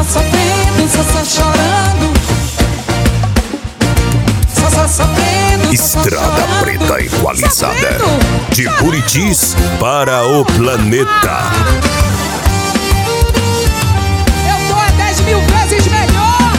sofrendo, só chorando. Só sofrendo. Estrada Preta Equalizada, de Buritis para o planeta. Eu tô a 10 mil vezes melhor.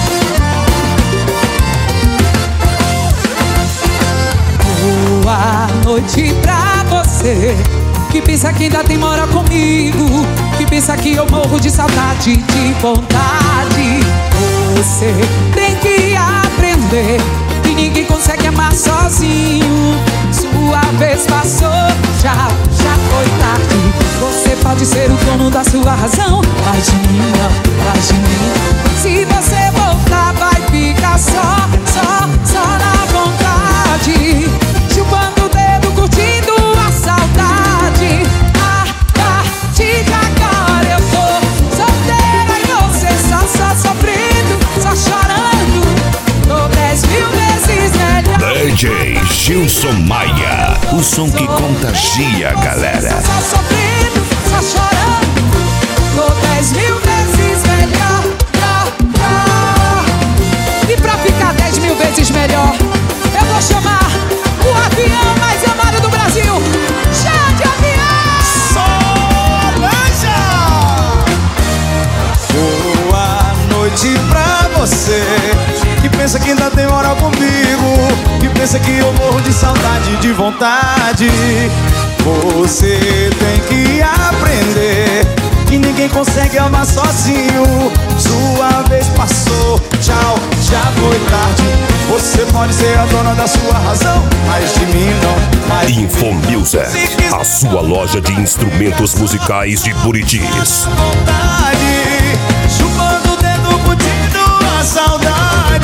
Boa noite pra você, que pensa que ainda tem moral comigo, que pensa que eu morro de saudade, de vontade. Você tem que aprender que ninguém consegue amar sozinho. Sua vez passou, já foi tarde. Você pode ser o dono da sua razão, mas de mim não, mas de mim. Se você voltar vai ficar só na vontade, chupando o dedo, curtindo a saudade. A partir de agora eu tô solteira e você só sofrendo, só chorando. Tô 10 mil vezes melhor. DJ Gilson Maia, o som que contagia a galera. Só sofrendo, só chorando. Tô 10 mil vezes melhor. E pra ficar 10 mil vezes melhor, eu vou chamar o avião mais amado do Brasil. Chá de avião! Solange! Boa noite pra você, que pensa que ainda tem moral comigo, que pensa que eu morro de saudade, de vontade. Você tem que aprender que ninguém consegue amar sozinho. Sua vez passou, tchau, já foi tarde. Você pode ser a dona da sua razão, mas de mim não, mas de Info Music, a sua loja de instrumentos musicais de Buritis. vontade, chupando o dedo, curtindo a saudade.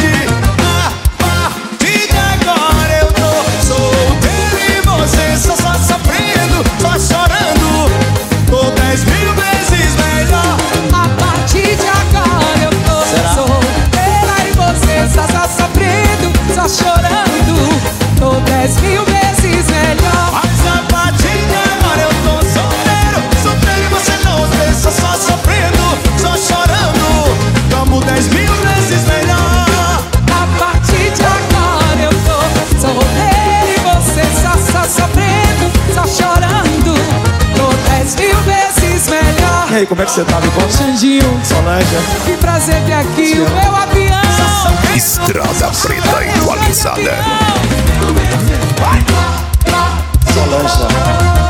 A partir de agora eu tô solteiro e você só sofrendo, só chorando. Tô 10 mil vezes melhor. A partir de agora eu tô solteira e você só sofrendo, só chorando. Tô 10 mil vezes melhor. Mas a partir de agora eu tô solteiro e você não vê, só sofrendo, só chorando. Tamo 10 mil vezes melhor. A partir de agora eu tô solteira e você só sofrendo, só chorando. Tô 10 mil vezes melhor. E aí, como é que você tá, meu irmão? Xandinho, Solange. que prazer ter aqui o meu avião. Estrada Preta Equalizada. Solange.